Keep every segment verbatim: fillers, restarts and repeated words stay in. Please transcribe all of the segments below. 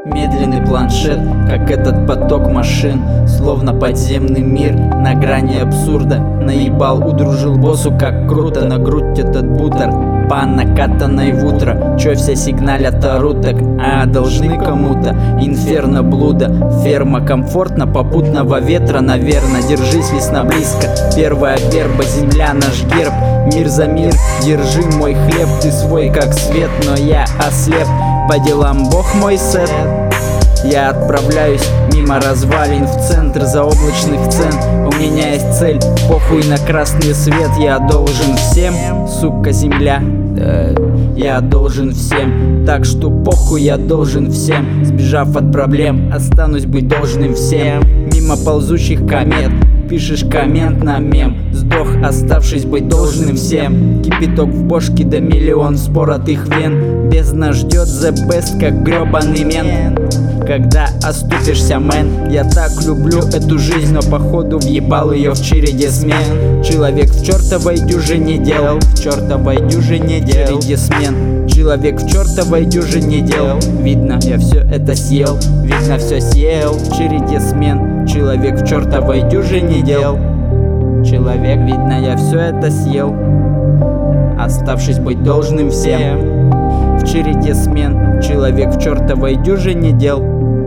медленный планшет, как этот поток машин, словно подземный мир на грани абсурда. Наебал, удружил боссу, как круто, на грудь этот бутер по накатанной в утро. Чё все сигналят орут так, а должны кому-то? Инферно блуда, ферма комфортно, попутного ветра, наверно. Держись, весна близко, первая верба, земля наш герб. Мир за мир, держи мой хлеб, ты свой как свет, но я ослеп. По делам Бог мой сет. Я отправляюсь мимо развалин в центр заоблачных цен. У меня есть цель, похуй на красный свет. Я должен всем, сука, земля, да, я должен всем. Так что похуй, я должен всем. Сбежав от проблем, останусь быть должным всем. Мимо ползущих комет, пишешь коммент на мем. Сдох, оставшись быть должным всем. Кипяток в бошке, да миллион споротых вен. Бездна ждет the best, как гребаный мент. Когда оступишься, мэн. Я так люблю эту жизнь, но походу въебал ее в череде смен. Человек в чертовой дюжине дел, в чертовой дюжине дел, в череде смен. Человек в чертовой дюжине дел. Видно, я все это съел, видно, все съел в череде смен. Человек в чертовой дюжине дел. Человек, видно, я все это съел, оставшись быть должным всем. В череде смен. Человек в чертовой дюжине дел.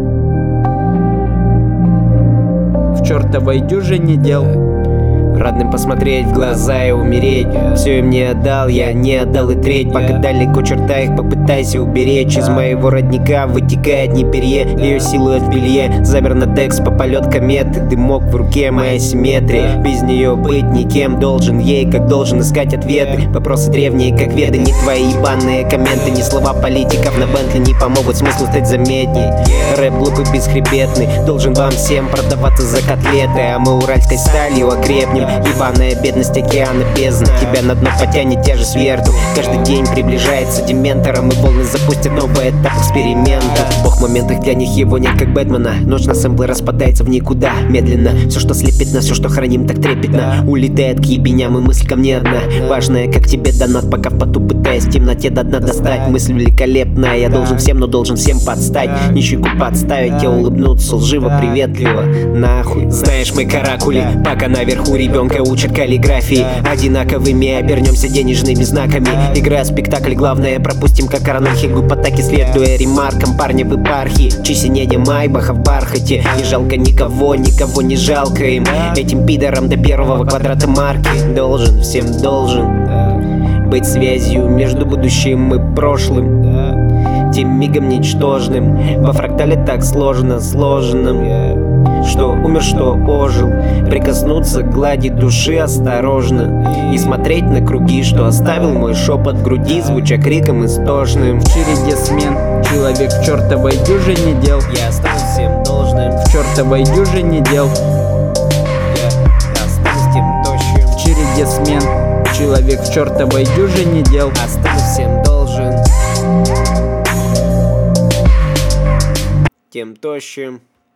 В чертовой дюжине дел. Родным посмотреть в глаза и умереть. Все им не отдал, я не отдал и треть. Пока далеко черта их, попытайся уберечь. Из моего родника вытекает не перье, ее силуэт в белье. Замер на текст по полет кометы. Дымок в руке, моя симметрия. Без нее быть никем, должен ей, как должен искать ответы. Вопросы древние, как веды, не твои ебаные комменты. Ни слова политиков на Бентли не помогут смыслу стать заметней. Рэп глупый, бесхребетный, должен вам всем продаваться за котлеты. А мы уральской сталью окрепнем. Ебаная бедность океана бездна, тебя на дно потянет тяжесть верту. Каждый день приближается дементором, и волны запустят новый этап эксперимента. Бог в моментах для них его нет, как Бэтмена. Ночь на сэмплы распадается в никуда медленно. Все, что слепит нас, все, что храним так трепетно, улетает к ебеням, и мысль ко мне одна. Важная, как тебе донат, пока в поту пытаясь в темноте до дна достать. Мысль великолепная, я должен всем, но должен всем подстать. Не щеку подставить, я улыбнуться лживо, приветливо. Нахуй, знаешь, мы каракули, пока наверху ребенка учат каллиграфии. Одинаковыми обернемся денежными знаками. Играя спектакль, главное пропустим, как Арнольд Гупатаки, следуя ремаркам парня в епархии. Чисинене Майбаха в бархате. Не жалко никого, никого не жалко им. Этим пидорам до первого квадрата марки. Должен, всем должен быть связью между будущим и прошлым, тем мигом ничтожным. Во фрактале так сложно, сложным. Что умер, что ожил. Прикоснуться к глади души осторожно и смотреть на круги, что оставил мой шепот в груди, звуча криком истошным. В череде смен. Человек в чертовой дюжине дел. Я останусь всем должным. В чертовой дюжине дел. Я останусь тем тощим. В череде смен. Человек в чертовой дюжине дел. Останусь всем должен. Тем тощим.